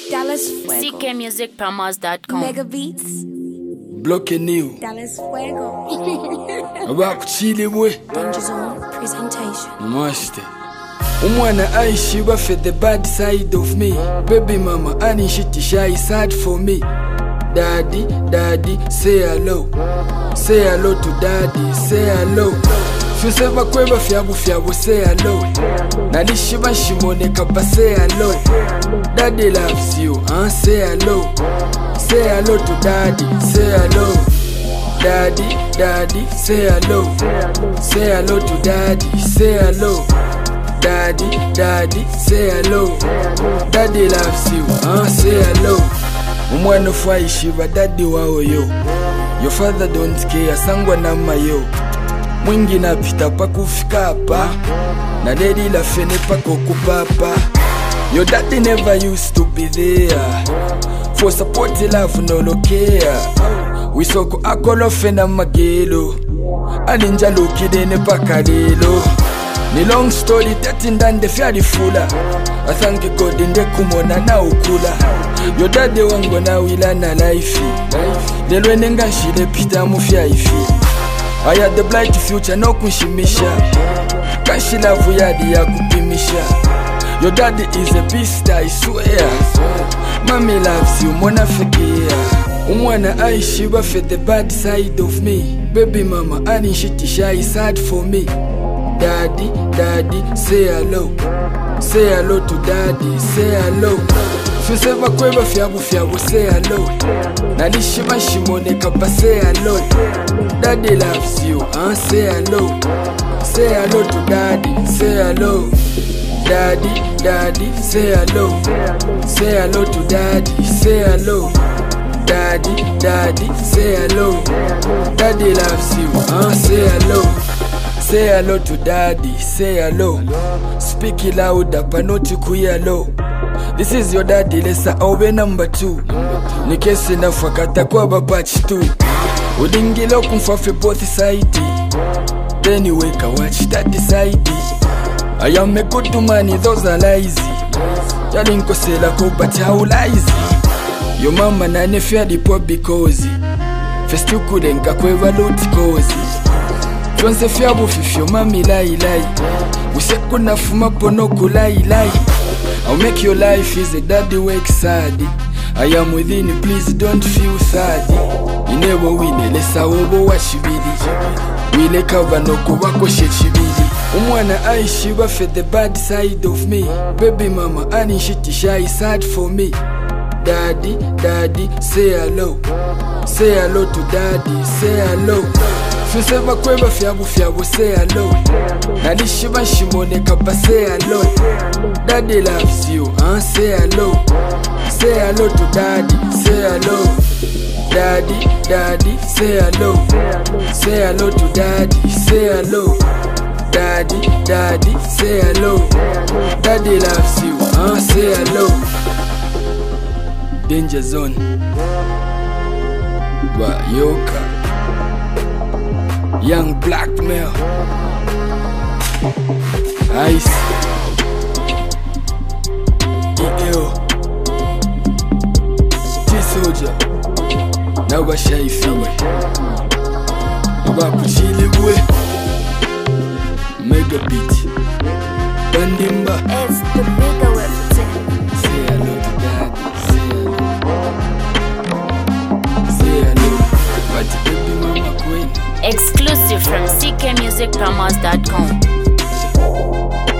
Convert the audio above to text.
Dallas Fuego. CKmusicpromos.com. Mega Beats. Bloke new. Dallas Fuego. Abakuchili bwe. Danger Zone presentation. Master. Umwana aishi bafe the bad side of me. Baby mama anishiti shy sad for me. Daddy, daddy, say hello. Say hello to daddy, say hello. Fyuseva kweba fyabu, say hello. Nalishiba shimone kapa, say hello. Daddy loves you, say hello. Say hello to daddy, say hello. Daddy, daddy, say hello. Say hello to daddy, say hello. Daddy, daddy, say hello. Daddy loves you, say hello. Umwana fwaishiba daddy wao yo. Your father don't care, sangwa na mayo. Mwingi na pita pa kufika hapa. Na daddy la fene pa kukupapa. Your daddy never used to be there. For support love no lokea. Wisoko akolo fena magelo. Aninja lokidene pa kalelo. Ni long story tati ndande fyari fula. I thank God inde kumona na ukula. Your daddy wangu na wila na life. Delwe nenga shile pita mufya ifi. I had the bright future no kunshimisha. Kanshi lavu yadi ya kupimisha. Your daddy is a beast I swear. Mommy loves you mwana fikia. Umwana aishi bafe the bad side of me. Baby mama anishiti shy sad for me. Daddy, daddy, say hello. Say hello to daddy, say hello. Fyuseva kweba fyabu, say hello. Nalishiba shimone kapa, say hello. Daddy loves you, say hello. Say hello to daddy, say hello. Daddy, daddy, say hello. Say hello to daddy, say hello. Daddy, daddy, say hello. Daddy loves you, say hello. Say hello to daddy, say hello. Speak it louder, panoti kuya low. This is your daddy, lesa owe number 2. Nikesi na fakata kwa babachi 2. Udingilo kumfafe both side. Then you wake and watch that side. I am a good man, those are lazy. Yalinko sela ko but how lazy. Your mama na nefia di poor because first you couldn't kakweva lot cause. Jonse fyabu fifyo mami lai. Useku na fuma ponoko lai. I'll make your life easy, daddy wake sad. I am within you, please don't feel sad. You never win, lesa obo washibidi. Wile cover no kubako shechibidi. Umwana aishi bafe the bad side of me. Baby mama anishiti shy sad for me. Daddy, daddy, say hello. Say hello to daddy, say hello. Fyuseva kweba fyabu, say hello. Nalishiba shimone kapa, say hello. Daddy loves you, say hello. Say hello to daddy, say hello. Daddy, daddy, say hello. Say hello to daddy, say hello. Daddy, daddy, say hello. Daddy loves you, say hello. Danger Zone. Yoka. Young blackmail. Ice. EO. T-Soldier. Now what shall you feel? Abakuchili bwe. Mega beat. Bandimba. It's the bigger representative. Say hello to daddy. Say hello. Say hello. But baby mama queen. Exclusive from CKmusicpromos.com.